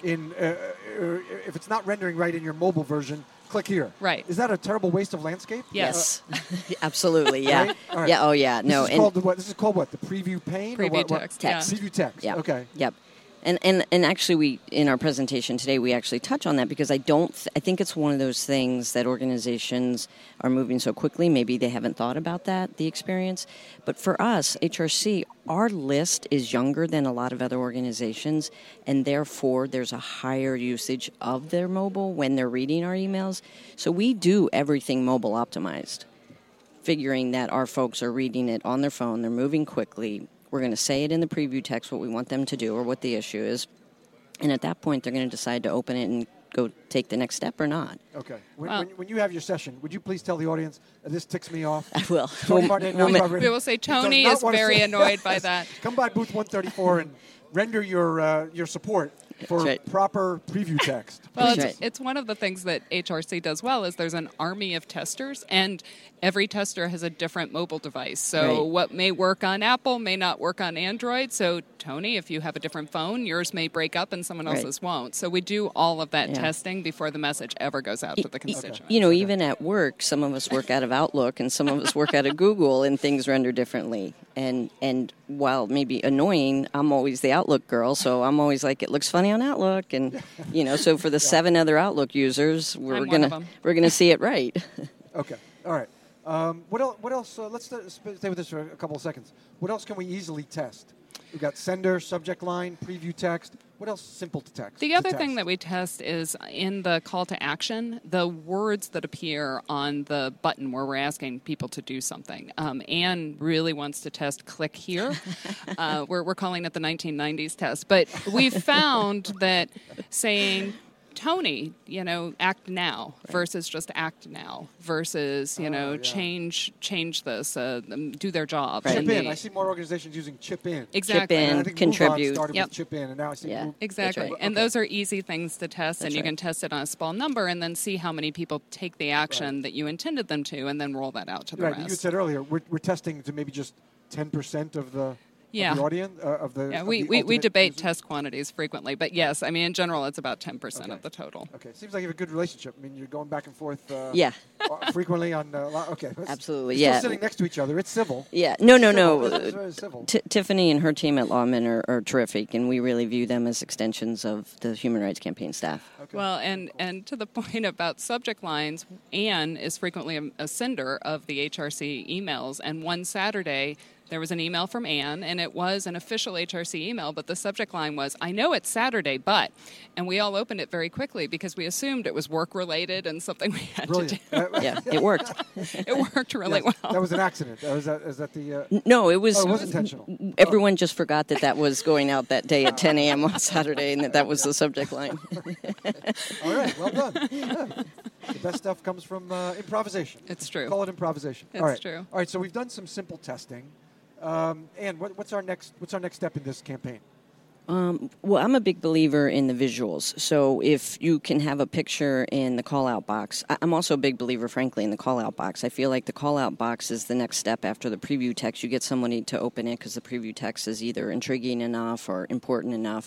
If it's not rendering right in your mobile version, click here. Right. Is that a terrible waste of landscape? Yes. Absolutely, yeah. Right? Right. Yeah, oh yeah. This is called what? The preview pane? Preview text. Text. Preview text, yeah. Okay. Yep. And actually, we in our presentation today, we actually touch on that because I think it's one of those things that organizations are moving so quickly. Maybe they haven't thought about the experience. But for us, HRC, our list is younger than a lot of other organizations, and therefore there's a higher usage of their mobile when they're reading our emails. So we do everything mobile optimized, figuring that our folks are reading it on their phone, they're moving quickly. We're going to say it in the preview text what we want them to do or what the issue is. And at that point, they're going to decide to open it and go take the next step or not. Okay. When you have your session, would you please tell the audience, this ticks me off? I will. We will say Tony is very annoyed by that. Come by booth 134 and render your support for proper preview text. Well, it's one of the things that HRC does well is there's an army of testers, and every tester has a different mobile device. So what may work on Apple may not work on Android. So, Tony, if you have a different phone, yours may break up and someone else's won't. So we do all of that testing before the message ever goes out to the constituents. You know, even at work, some of us work out of Outlook and some of us work out of Google, and things render differently. And while maybe annoying, I'm always the Outlook girl, so I'm always like, it looks funny on Outlook. And, so for the 7 other Outlook users, we're gonna see it right. Okay. All right. What else? Let's stay with this for a couple of seconds. What else can we easily test? We've got sender, subject line, preview text. What else simple to text? The other thing that we test is in the call to action, the words that appear on the button where we're asking people to do something. Anne really wants to test click here. We're calling it the 1990s test. But we found that saying, Tony, act now versus just act now versus, change this, do their job. Chip in. I see more organizations using chip in. Exactly. Chip in, I think contribute. started with chip in, and now I see Exactly. Right. And those are easy things to test, and you can test it on a small number and then see how many people take the action that you intended them to and then roll that out to the rest. You said earlier, we're testing to maybe just 10% of the... Of the audience, we debate test quantities frequently, but yes, I mean in general it's about 10% of the total. Okay, seems like you have a good relationship. I mean, you're going back and forth. Frequently on. Absolutely, still sitting next to each other. It's civil. Yeah, no. It's civil. Tiffany and her team at Lawman are terrific, and we really view them as extensions of the Human Rights Campaign staff. Okay. Well, and to the point about subject lines, Anne is frequently a sender of the HRC emails, and one Saturday. There was an email from Anne, and it was an official HRC email, but the subject line was, I know it's Saturday, but... And we all opened it very quickly because we assumed it was work-related and something we had to do. It worked. It worked really well. That was an accident. Is that the... No, it was... it was intentional. Everyone just forgot that was going out that day at 10 a.m. on Saturday, and that was the subject line. All right, well done. Yeah. The best stuff comes from improvisation. It's true. Call it improvisation. It's true. All right, so we've done some simple testing. And what's our next step in this campaign? Well, I'm a big believer in the visuals. So if you can have a picture in the call-out box, I'm also a big believer, frankly, in the call-out box. I feel like the call-out box is the next step after the preview text. You get somebody to open it because the preview text is either intriguing enough or important enough.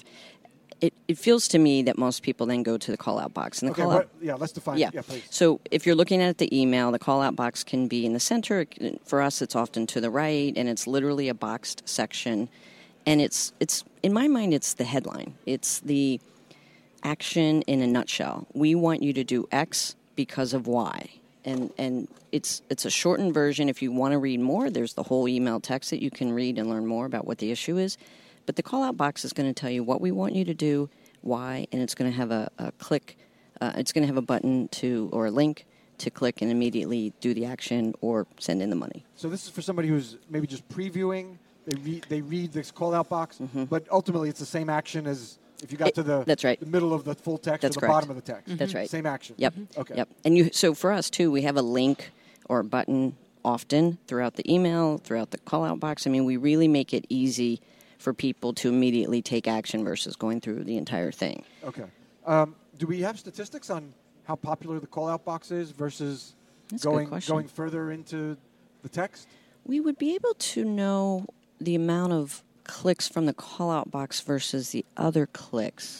It feels to me that most people then go to the call-out box. And let's define it. Yeah, please. So if you're looking at the email, the call-out box can be in the center. For us, it's often to the right, and it's literally a boxed section. And it's in my mind, it's the headline. It's the action in a nutshell. We want you to do X because of Y. And it's a shortened version. If you want to read more, there's the whole email text that you can read and learn more about what the issue is. But the call-out box is going to tell you what we want you to do, why, and it's going to have a click. It's going to have a button or a link to click and immediately do the action or send in the money. So this is for somebody who's maybe just previewing. They read this call-out box, but ultimately it's the same action as if you got to the middle of the full text or the bottom of the text. That's right. Same action. Yep. Okay. Yep. And so for us too, we have a link or a button often throughout the email, throughout the call-out box. I mean, we really make it easy for people to immediately take action versus going through the entire thing. Okay. Do we have statistics on how popular the call-out box is versus going further into the text? We would be able to know the amount of clicks from the call-out box versus the other clicks.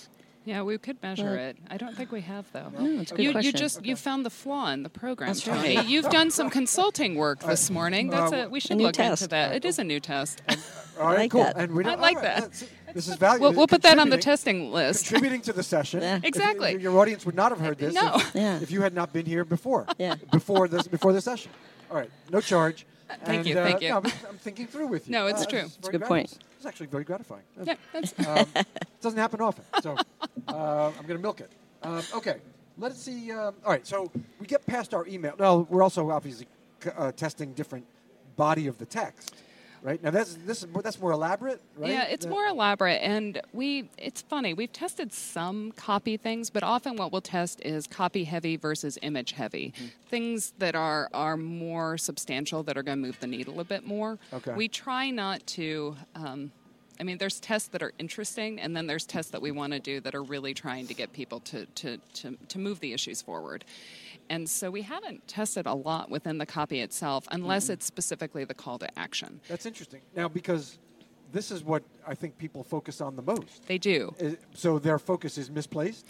Yeah, we could measure it. I don't think we have, though. No, it's a good question. You found the flaw in the program, That's Tony. right. You've done some consulting work this morning. We should new look test. into that. It is a new test. All right, like cool. that. And we I like that. This is valuable. We'll put that on the Contributing- testing list. Contributing to the session. Yeah. Exactly. Your audience would not have heard this No. Yeah. if you had not been here before. Yeah. Before the session. All right. No charge. Thank you. No, but I'm thinking through with you. No, it's true. It's a good point. It's actually very gratifying. Yeah, that's It doesn't happen often, so I'm going to milk it. Okay, let's see. All right, so we get past our email. No, we're also obviously testing different body of the text, right? Now that's more elaborate, right? Yeah, it's more elaborate, and it's funny. We've tested some copy things, but often what we'll test is copy heavy versus image heavy. Things that are more substantial, that are going to move the needle a bit more. Okay. We try not to. There's tests that are interesting, and then there's tests that we want to do that are really trying to get people to move the issues forward. And so we haven't tested a lot within the copy itself, unless it's specifically the call to action. That's interesting. Now, because this is what I think people focus on the most. They do. So their focus is misplaced?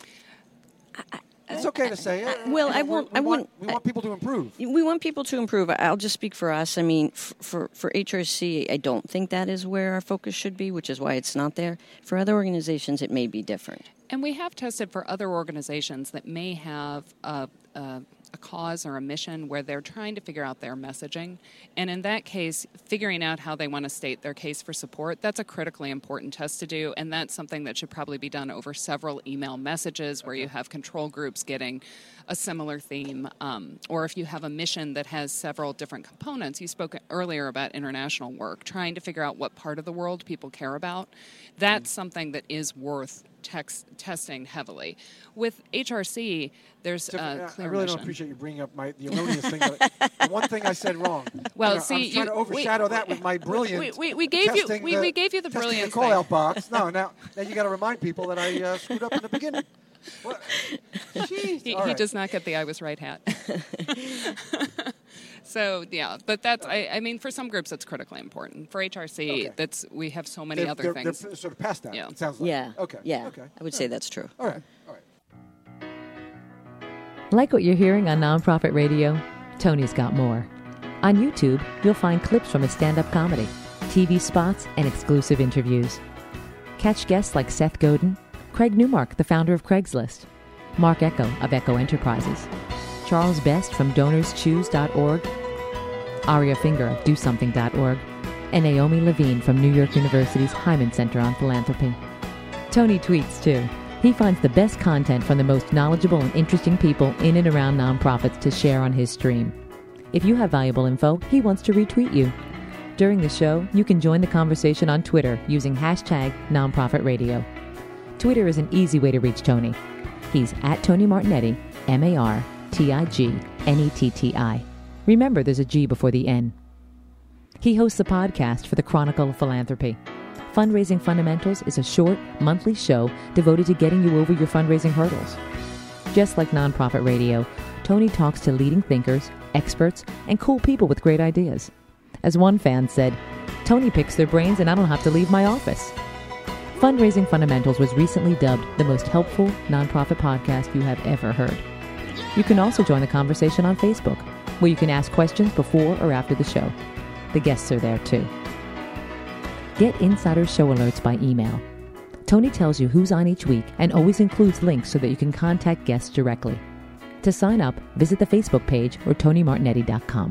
It's okay to say it. Well, I We want people to improve. We want people to improve. I'll just speak for us. I mean, for HRC, I don't think that is where our focus should be, which is why it's not there. For other organizations, it may be different. And we have tested for other organizations that may have a cause or a mission where they're trying to figure out their messaging. And in that case, figuring out how they want to state their case for support, that's a critically important test to do. And that's something that should probably be done over several email messages where you have control groups getting a similar theme. Or if you have a mission that has several different components. You spoke earlier about international work, trying to figure out what part of the world people care about. That's something that is worth testing heavily. With HRC, there's a clear I really mission. don't appreciate you bringing up the erroneous thing. The one thing I said wrong. Well, I was trying to overshadow that with my brilliant. We gave you we gave you the testing brilliant the call-out thing. box. No, now you got to remind people that I screwed up in the beginning. What? Jeez. He All right. does not get the I was right hat. So yeah, but that's I mean for some groups it's critically important. For HRC, Okay. we have so many other things. They're sort of past that. Yeah. It sounds like. Yeah. Okay. Yeah. Okay. I would say that's true. All right. Like what you're hearing on Nonprofit Radio? Tony's got more. On YouTube, you'll find clips from his stand-up comedy, TV spots, and exclusive interviews. Catch guests like Seth Godin, Craig Newmark, the founder of Craigslist, Mark Echo of Echo Enterprises, Charles Best from DonorsChoose.org, Aria Finger of DoSomething.org, and Naomi Levine from New York University's Hyman Center on Philanthropy. Tony tweets, too. He finds the best content from the most knowledgeable and interesting people in and around nonprofits to share on his stream. If you have valuable info, he wants to retweet you. During the show, you can join the conversation on Twitter using hashtag #NonprofitRadio. Twitter is an easy way to reach Tony. He's at Tony Martignetti, Martignetti. Remember, there's a G before the N. He hosts a podcast for the Chronicle of Philanthropy. Fundraising Fundamentals is a short, monthly show devoted to getting you over your fundraising hurdles. Just like Nonprofit Radio, Tony talks to leading thinkers, experts, and cool people with great ideas. As one fan said, Tony picks their brains and I don't have to leave my office. Fundraising Fundamentals was recently dubbed the most helpful nonprofit podcast you have ever heard. You can also join the conversation on Facebook, where you can ask questions before or after the show. The guests are there too. Get insider show alerts by email. Tony tells you who's on each week and always includes links so that you can contact guests directly. To sign up, visit the Facebook page or TonyMartignetti.com.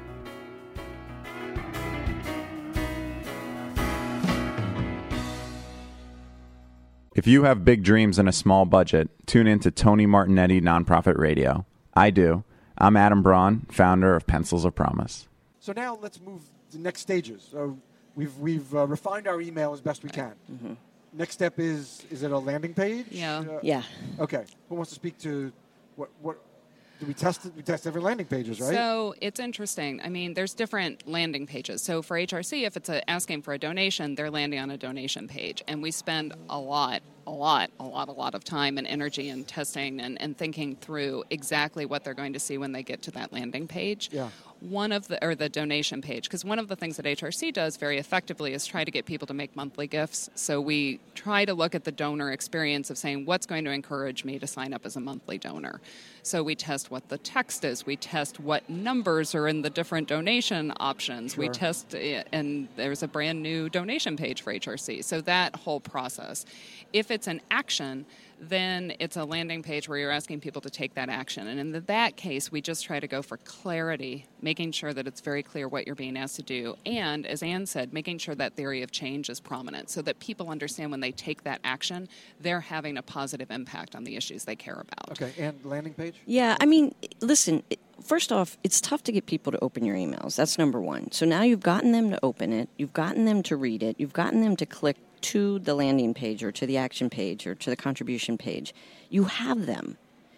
If you have big dreams and a small budget, tune in to Tony Martignetti Nonprofit Radio. I do. I'm Adam Braun, founder of Pencils of Promise. So now let's move to the next stages. So we've refined our email as best we can. Mm-hmm. Next step is it a landing page? Yeah. Yeah. Okay. Who wants to speak to what do we test? We test every landing pages, right? So it's interesting. I mean, there's different landing pages. So for HRC, if it's asking for a donation, they're landing on a donation page. And we spend a lot of time and energy in testing and thinking through exactly what they're going to see when they get to that landing page. Yeah. the donation page, because one of the things that HRC does very effectively is try to get people to make monthly gifts. So we try to look at the donor experience of saying, what's going to encourage me to sign up as a monthly donor? So we test what the text is. We test what numbers are in the different donation options. Sure. We test, and there's a brand new donation page for HRC. So that whole process. If it's an action, then it's a landing page where you're asking people to take that action. And in that case, we just try to go for clarity, making sure that it's very clear what you're being asked to do. And, as Anne said, making sure that theory of change is prominent so that people understand when they take that action, they're having a positive impact on the issues they care about. Okay, and landing page? Yeah, I mean, listen, first off, it's tough to get people to open your emails. That's number one. So now you've gotten them to open it, you've gotten them to read it, you've gotten them to click to the landing page or to the action page or to the contribution page. You have them.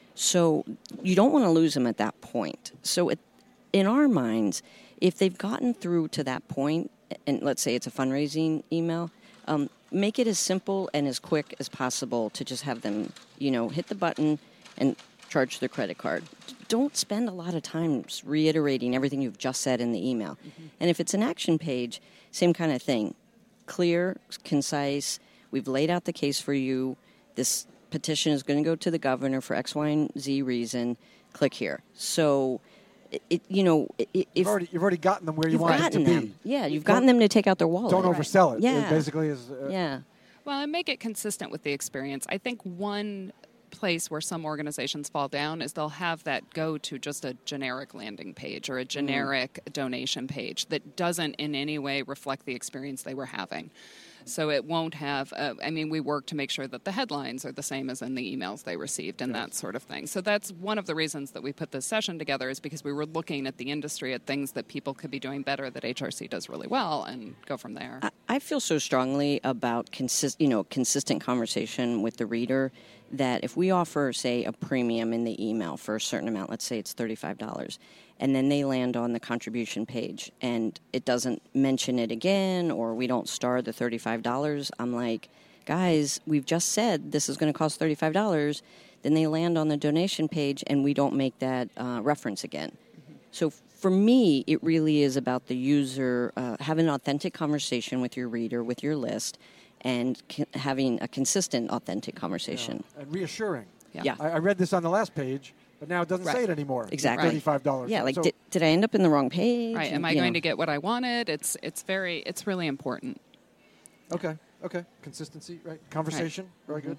So you don't want to lose them at that point. So in our minds, if they've gotten through to that point, and let's say it's a fundraising email, make it as simple and as quick as possible to just have them, hit the button and charge their credit card. Don't spend a lot of time reiterating everything you've just said in the email. Mm-hmm. And if it's an action page, same kind of thing. Clear, concise. We've laid out the case for you. This petition is going to go to the governor for X, Y, and Z reason. Click here. So, you've already gotten them where you want them to be. Yeah, you've gotten them to take out their wallet. Don't oversell it. Yeah, it basically is. Yeah. Well, and make it consistent with the experience. I think one place where some organizations fall down is they'll have that go to just a generic landing page or a generic donation page that doesn't in any way reflect the experience they were having. So it won't have, we work to make sure that the headlines are the same as in the emails they received and that sort of thing. So that's one of the reasons that we put this session together, is because we were looking at the industry, at things that people could be doing better that HRC does really well, and go from there. I feel so strongly about consistent conversation with the reader that if we offer, say, a premium in the email for a certain amount, let's say it's $35, and then they land on the contribution page and it doesn't mention it again, or we don't star the $35, I'm like, guys, we've just said this is going to cost $35. Then they land on the donation page and we don't make that reference again. Mm-hmm. So for me, it really is about the user having an authentic conversation with your reader, with your list, and having a consistent, authentic conversation. Yeah. And reassuring. Yeah. I read this on the last page, but now it doesn't say it anymore. Exactly. $35. Yeah, like, did I end up in the wrong page? Right. Am I going to get what I wanted? It's really important. Okay. Consistency, right? Conversation, very good.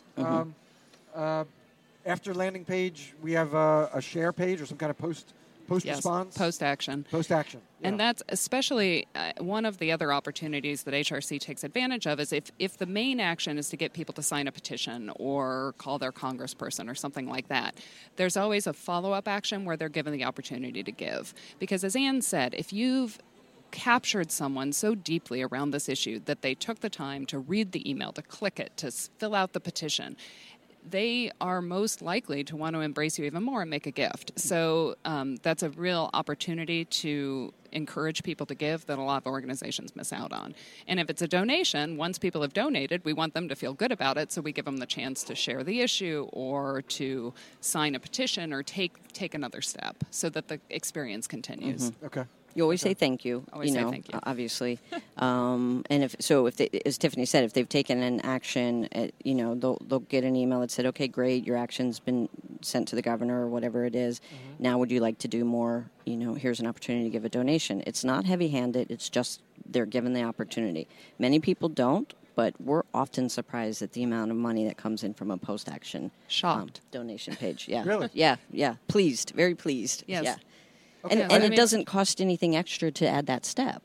Mm-hmm. After landing page, we have a share page or some kind of post response? Post-action. Post-action. Yeah. And that's especially one of the other opportunities that HRC takes advantage of, is if the main action is to get people to sign a petition or call their congressperson or something like that, there's always a follow-up action where they're given the opportunity to give. Because as Anne said, if you've captured someone so deeply around this issue that they took the time to read the email, to click it, to fill out the petition, they are most likely to want to embrace you even more and make a gift. So that's a real opportunity to encourage people to give that a lot of organizations miss out on. And if it's a donation, once people have donated, we want them to feel good about it, so we give them the chance to share the issue or to sign a petition or take another step so that the experience continues. Mm-hmm. Okay. You always say thank you. Always say thank you. Obviously. And if they, as Tiffany said, if they've taken an action, they'll get an email that said, "Okay, great, your action's been sent to the governor," or whatever it is. Mm-hmm. Now, would you like to do more? Here's an opportunity to give a donation. It's not heavy-handed. It's just they're given the opportunity. Many people don't, but we're often surprised at the amount of money that comes in from a post-action donation page. Yeah. Really? Yeah. Pleased. Very pleased. Yes. Yeah. Okay. And it doesn't cost anything extra to add that step,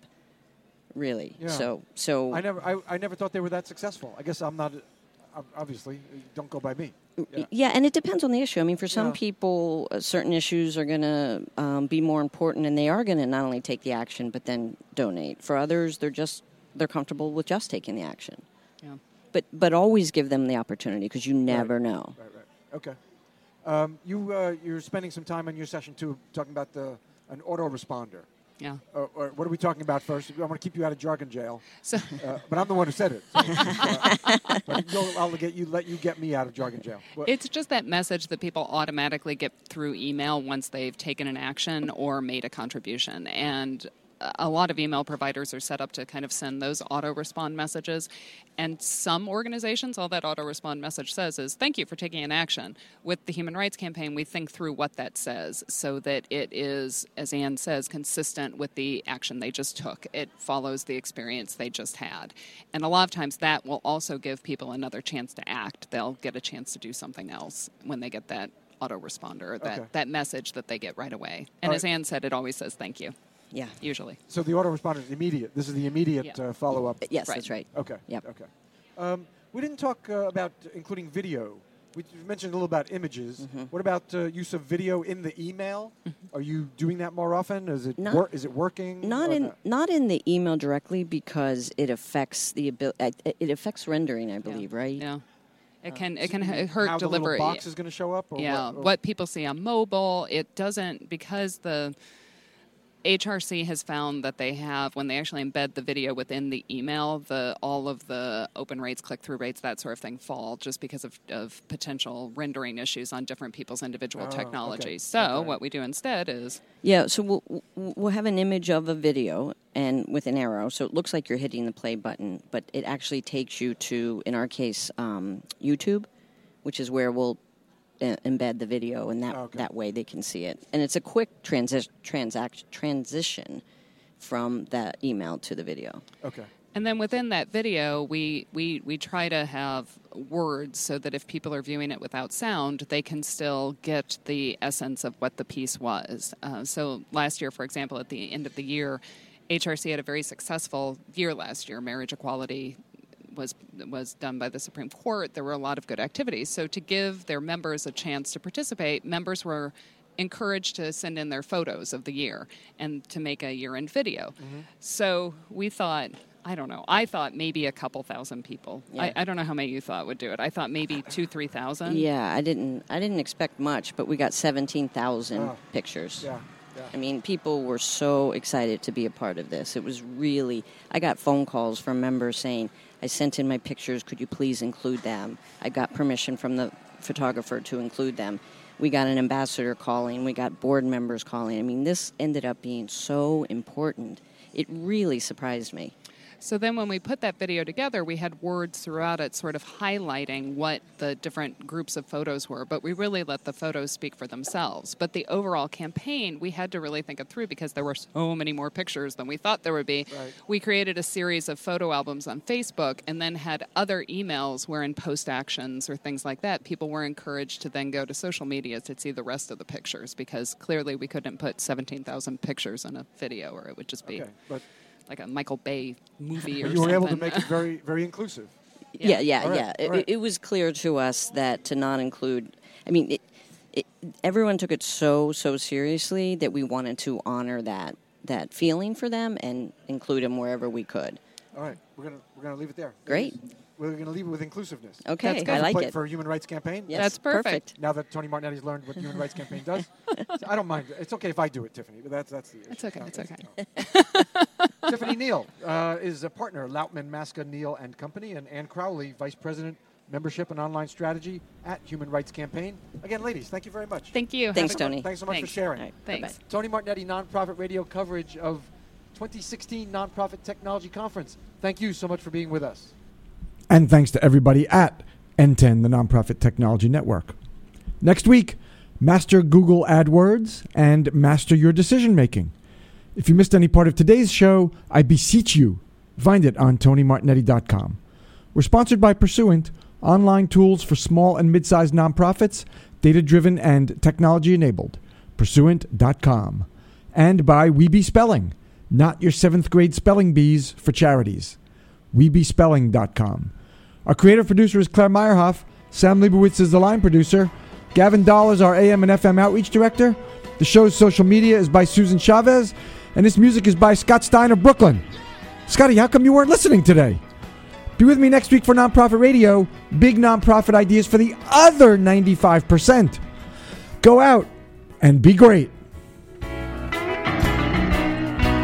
really. Yeah. So I never thought they were that successful. I guess I'm not. Obviously, don't go by me. Yeah, and it depends on the issue. I mean, for some people, certain issues are going to be more important, and they are going to not only take the action but then donate. For others, they're comfortable with just taking the action. Yeah. But always give them the opportunity, because you never know. Right. Okay. You're spending some time in your session too talking about an autoresponder. Yeah. Or what are we talking about first? I want to keep you out of jargon jail. So, but I'm the one who said it. So, I'll let you get me out of jargon jail. it's just that message that people automatically get through email once they've taken an action or made a contribution. And a lot of email providers are set up to kind of send those auto-respond messages. And some organizations, all that auto-respond message says is, thank you for taking an action. With the Human Rights Campaign, we think through what that says so that it is, as Ann says, consistent with the action they just took. It follows the experience they just had. And a lot of times that will also give people another chance to act. They'll get a chance to do something else when they get that autoresponder, that message that they get right away. And as Ann said, it always says thank you. Yeah. Usually. So the autoresponder is immediate. This is the immediate follow-up. Yes, that's right. Okay. Yep. Okay. We didn't talk about including video. We mentioned a little about images. What about use of video in the email? Are you doing that more often? Is it working? Not in the email directly because it affects it affects rendering, I believe, right? Yeah. It can hurt how delivery. The little box is going to show up? Or what people see on mobile, it doesn't, because the HRC has found that they have, when they actually embed the video within the email, all of the open rates, click-through rates, that sort of thing fall just because of potential rendering issues on different people's individual technologies. So what we do instead is... Yeah, so we'll have an image of a video and with an arrow, so it looks like you're hitting the play button, but it actually takes you to, in our case, YouTube, which is where we'll embed the video, and that way they can see it. And it's a quick transition from that email to the video. Okay. And then within that video, we try to have words so that if people are viewing it without sound, they can still get the essence of what the piece was. So last year, for example, at the end of the year, HRC had a very successful year last year. Marriage equality was done by the Supreme Court. There were a lot of good activities. So to give their members a chance to participate, members were encouraged to send in their photos of the year and to make a year-end video. So we thought, I thought maybe a couple thousand people. Yeah. I don't know how many you thought would do it. I thought maybe 2,000-3,000. Yeah, I didn't expect much, but we got 17,000 pictures. Yeah. I mean, people were so excited to be a part of this. It was really, I got phone calls from members saying, I sent in my pictures, could you please include them? I got permission from the photographer to include them. We got an ambassador calling. We got board members calling. I mean, this ended up being so important. It really surprised me. So then when we put that video together, we had words throughout it sort of highlighting what the different groups of photos were, but we really let the photos speak for themselves. But the overall campaign, we had to really think it through because there were so many more pictures than we thought there would be. Right. We created a series of photo albums on Facebook and then had other emails where in post actions or things like that, people were encouraged to then go to social media to see the rest of the pictures because clearly we couldn't put 17,000 pictures in a video or it would just be... like a Michael Bay movie or something. You were able to make it very, very inclusive. Yeah. It was clear to us that to not include... I mean, everyone took it so seriously that we wanted to honor that feeling for them and include them wherever we could. All right. We're gonna leave it there. Great. We're going to leave it with inclusiveness. Okay, I like it. For Human Rights Campaign? Yes, that's perfect. Now that Tony Martinetti's learned what the Human Rights Campaign does, I don't mind. It's okay if I do it, Tiffany, but that's the issue. It's okay, it's okay. Tiffany Neal is a partner, Lautman, Maska, Neal & Company, and Ann Crowley, Vice President, Membership and Online Strategy at Human Rights Campaign. Again, ladies, thank you very much. Thank you. Thanks, Tony. Thanks so much for sharing. Right, thanks. bye-bye. Tony Martignetti, Nonprofit Radio coverage of 2016 Nonprofit Technology Conference. Thank you so much for being with us. And thanks to everybody at N10, the Nonprofit Technology Network. Next week, master Google AdWords and master your decision making. If you missed any part of today's show, I beseech you, find it on TonyMartignetti.com. We're sponsored by Pursuant, online tools for small and mid-sized nonprofits, data-driven and technology-enabled. Pursuant.com. And by Weeby Spelling, not your 7th grade spelling bees for charities. WeBeSpelling.com. Our creative producer is Claire Meyerhoff. Sam Leibowitz is the line producer. Gavin Dahl is our AM and FM outreach director. The show's social media is by Susan Chavez. And this music is by Scott Stein of Brooklyn. Scotty, how come you weren't listening today? Be with me next week for Nonprofit Radio. Big nonprofit ideas for the other 95%. Go out and be great.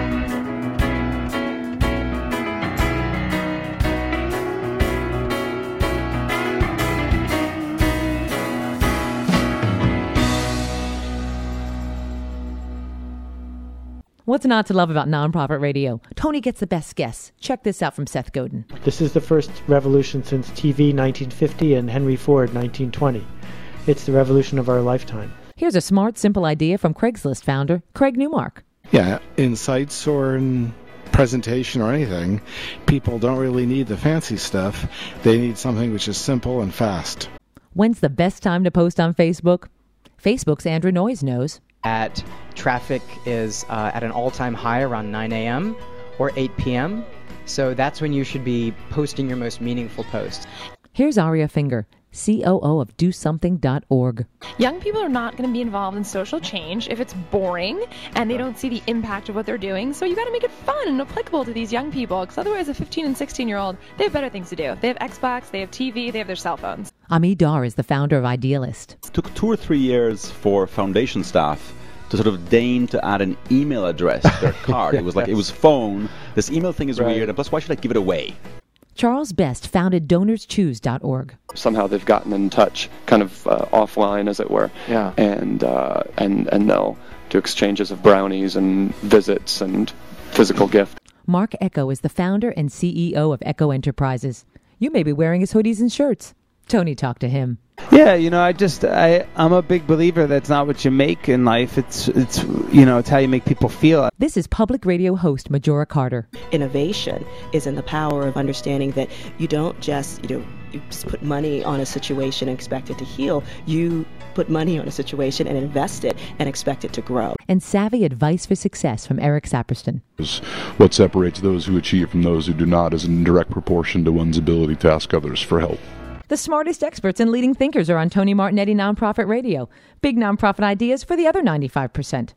What's not to love about nonprofit radio? Tony gets the best guests. Check this out from Seth Godin. This is the first revolution since TV 1950 and Henry Ford 1920. It's the revolution of our lifetime. Here's a smart, simple idea from Craigslist founder Craig Newmark. Yeah, in sites or in presentation or anything, people don't really need the fancy stuff. They need something which is simple and fast. When's the best time to post on Facebook? Facebook's Andrew Noyes knows. Traffic is at an all-time high around 9 a.m. or 8 p.m. So that's when you should be posting your most meaningful posts. Here's Aria Finger, COO of DoSomething.org. Young people are not going to be involved in social change if it's boring and they don't see the impact of what they're doing. So you got to make it fun and applicable to these young people, because otherwise a 15 and 16-year-old, they have better things to do. They have Xbox, they have TV, they have their cell phones. Ami Dar is the founder of Idealist. It took 2 or 3 years for foundation staff to sort of deign to add an email address to their card. It was like, it was phone. This email thing is weird, and plus, why should I give it away? Charles Best founded DonorsChoose.org. Somehow they've gotten in touch, kind of offline, as it were. Yeah. And they'll do exchanges of brownies and visits and physical gifts. Mark Echo is the founder and CEO of Echo Enterprises. You may be wearing his hoodies and shirts. Tony talked to him. Yeah, I'm a big believer that's not what you make in life. It's how you make people feel. This is public radio host Majora Carter. Innovation is in the power of understanding that you don't just, you just put money on a situation and expect it to heal. You put money on a situation and invest it and expect it to grow. And savvy advice for success from Eric Saperston. What separates those who achieve from those who do not is in direct proportion to one's ability to ask others for help. The smartest experts and leading thinkers are on Tony Martignetti Nonprofit Radio. Big nonprofit ideas for the other 95%.